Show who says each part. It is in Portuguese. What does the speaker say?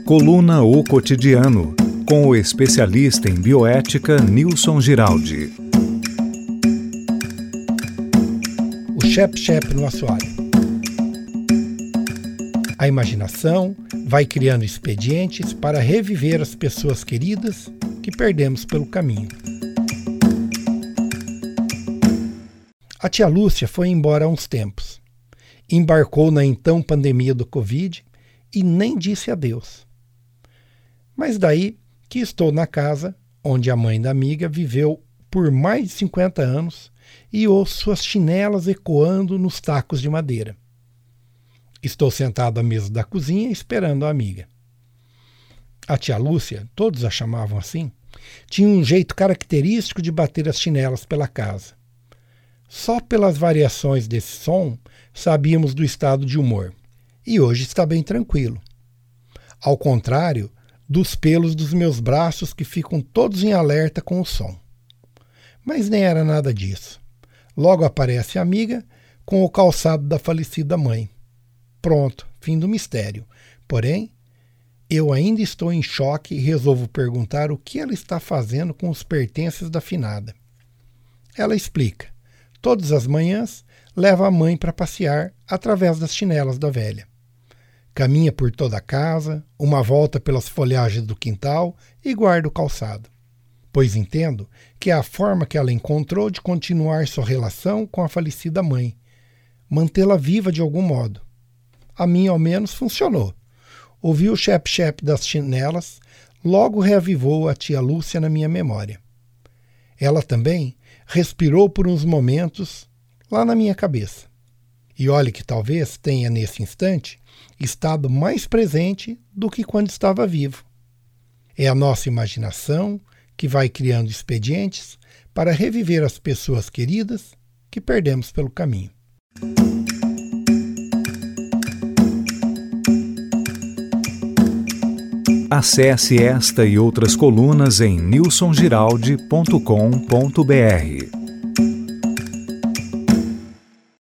Speaker 1: Coluna O Cotidiano, com o especialista em bioética Nilson Giraldi.
Speaker 2: O Chep-Chep no assoalho. A imaginação vai criando expedientes para reviver as pessoas queridas que perdemos pelo caminho. A tia Lúcia foi embora há uns tempos. Embarcou na então pandemia do Covid e nem disse adeus. Mas daí que estou na casa onde a mãe da amiga viveu por mais de 50 anos e ouço suas chinelas ecoando nos tacos de madeira. Estou sentado à mesa da cozinha esperando a amiga. A tia Lúcia, todos a chamavam assim, tinha um jeito característico de bater as chinelas pela casa. Só pelas variações desse som sabíamos do estado de humor. E hoje está bem tranquilo. Ao contrário dos pelos dos meus braços que ficam todos em alerta com o som. Mas nem era nada disso. Logo aparece a amiga com o calçado da falecida mãe. Pronto, fim do mistério. Porém, eu ainda estou em choque e resolvo perguntar o que ela está fazendo com os pertences da finada. Ela explica. Todas as manhãs leva a mãe para passear através das chinelas da velha. Caminha por toda a casa, uma volta pelas folhagens do quintal e guarda o calçado. Pois entendo que é a forma que ela encontrou de continuar sua relação com a falecida mãe, mantê-la viva de algum modo. A minha, ao menos, funcionou. Ouvi o chep-chep das chinelas, logo reavivou a tia Lúcia na minha memória. Ela também respirou por uns momentos lá na minha cabeça. E olhe que talvez tenha, nesse instante, estado mais presente do que quando estava vivo. É a nossa imaginação que vai criando expedientes para reviver as pessoas queridas que perdemos pelo caminho.
Speaker 1: Acesse esta e outras colunas em nilsongiraldi.com.br.